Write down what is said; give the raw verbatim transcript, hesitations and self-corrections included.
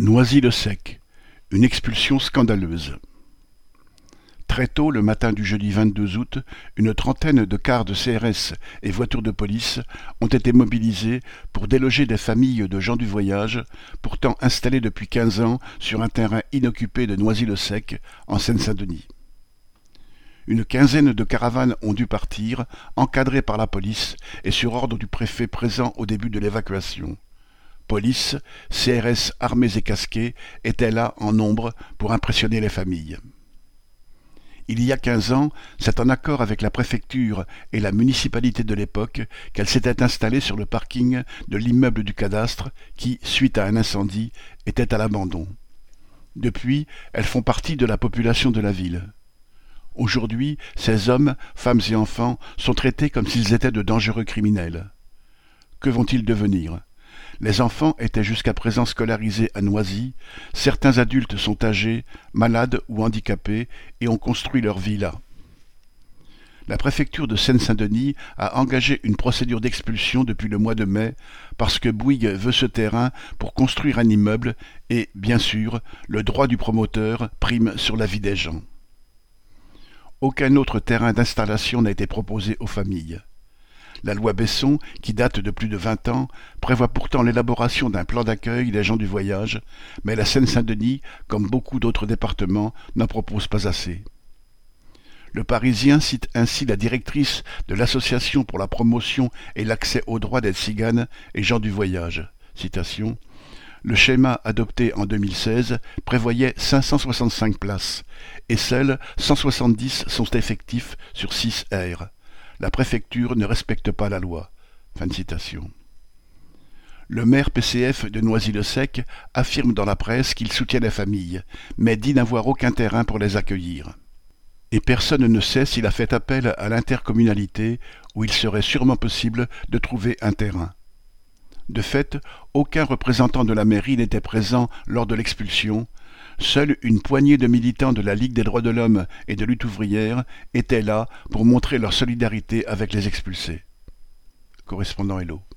Noisy-le-Sec, une expulsion scandaleuse. Très tôt le matin du jeudi vingt-deux août, une trentaine de cars de C R S et voitures de police ont été mobilisés pour déloger des familles de gens du voyage, pourtant installées depuis quinze ans sur un terrain inoccupé de Noisy-le-Sec, en Seine-Saint-Denis. Une quinzaine de caravanes ont dû partir, encadrées par la police et sur ordre du préfet présent au début de l'évacuation. Police, C R S armés et casqués étaient là en nombre pour impressionner les familles. Il y a quinze ans, c'est en accord avec la préfecture et la municipalité de l'époque qu'elle s'était installée sur le parking de l'immeuble du cadastre qui, suite à un incendie, était à l'abandon. Depuis, elles font partie de la population de la ville. Aujourd'hui, ces hommes, femmes et enfants sont traités comme s'ils étaient de dangereux criminels. Que vont-ils devenir ? Les enfants étaient jusqu'à présent scolarisés à Noisy, certains adultes sont âgés, malades ou handicapés et ont construit leur vie là. La préfecture de Seine-Saint-Denis a engagé une procédure d'expulsion depuis le mois de mai parce que Bouygues veut ce terrain pour construire un immeuble et, bien sûr, le droit du promoteur prime sur la vie des gens. Aucun autre terrain d'installation n'a été proposé aux familles. La loi Besson, qui date de plus de vingt ans, prévoit pourtant l'élaboration d'un plan d'accueil des gens du voyage, mais la Seine-Saint-Denis, comme beaucoup d'autres départements, n'en propose pas assez. Le Parisien cite ainsi la directrice de l'Association pour la promotion et l'accès aux droits des tziganes et gens du voyage. Citation. Le schéma adopté en deux mille seize prévoyait cinq cent soixante-cinq places, et seuls cent soixante-dix sont effectifs sur six aires. La préfecture ne respecte pas la loi. Fin de citation. Le maire P C F de Noisy-le-Sec affirme dans la presse qu'il soutient les familles, mais dit n'avoir aucun terrain pour les accueillir. Et personne ne sait s'il a fait appel à l'intercommunalité où il serait sûrement possible de trouver un terrain. De fait, aucun représentant de la mairie n'était présent lors de l'expulsion. Seule une poignée de militants de la Ligue des droits de l'homme et de lutte ouvrière étaient là pour montrer leur solidarité avec les expulsés. Correspondant Hello.